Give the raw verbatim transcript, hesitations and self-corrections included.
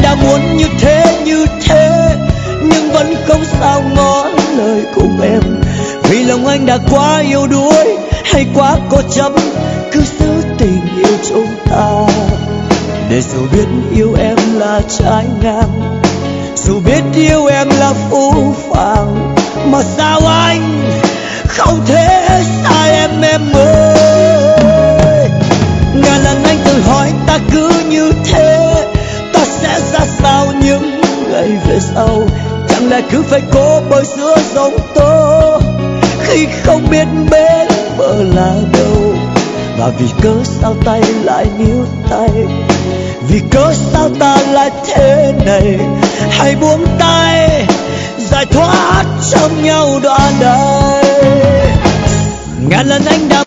đã muốn như thế như thế, nhưng vẫn không sao ngỏ lời cùng em. Vì lòng anh đã quá yêu đuối hay quá cố chấp, cứ giữ tình yêu chúng ta. Để dù biết yêu em là trái ngang, dù biết yêu em là phũ phàng, mà sao anh không thể xa em em ơi. Ngàn lần anh tự hỏi ta cứ như thế, ta sẽ ra sao những ngày về sau. Chẳng lẽ cứ phải cố bơi giữa giông tố khi không biết bên bờ là đâu. Và vì cớ sao tay lại níu tay, vì cớ sao ta lại thế này. Hãy buông tay giải thoát trong nhau đoạn đời. Ngàn lần anh đã